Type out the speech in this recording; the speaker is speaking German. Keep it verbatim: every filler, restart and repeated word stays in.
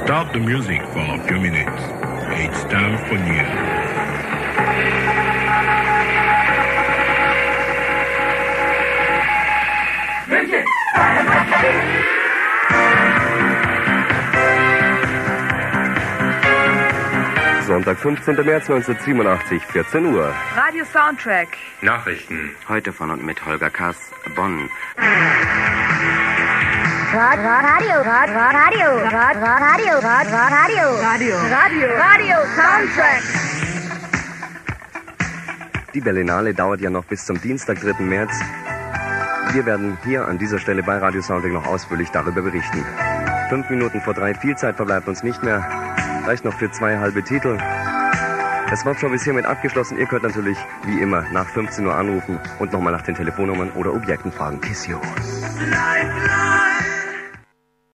Stop the music for a few minutes. It's time for news. Sonntag, fünfzehnten März neunzehnhundertsiebenundachtzig, vierzehn Uhr. Radio Soundtrack. Nachrichten. Heute von und mit Holger Kass, Bonn. Radio, Radio, Radio, Radio, Radio, Radio, Radio, Radio, Radio Soundtrack. Die Berlinale dauert ja noch bis zum Dienstag, dritten März. Wir werden hier an dieser Stelle bei Radio Soundtrack noch ausführlich darüber berichten. Fünf Minuten vor drei, viel Zeit verbleibt uns nicht mehr. Reicht noch für zwei halbe Titel. Das Workshop ist hiermit abgeschlossen. Ihr könnt natürlich, wie immer, nach fünfzehn Uhr anrufen und nochmal nach den Telefonnummern oder Objekten fragen. Kiss you. Life, life.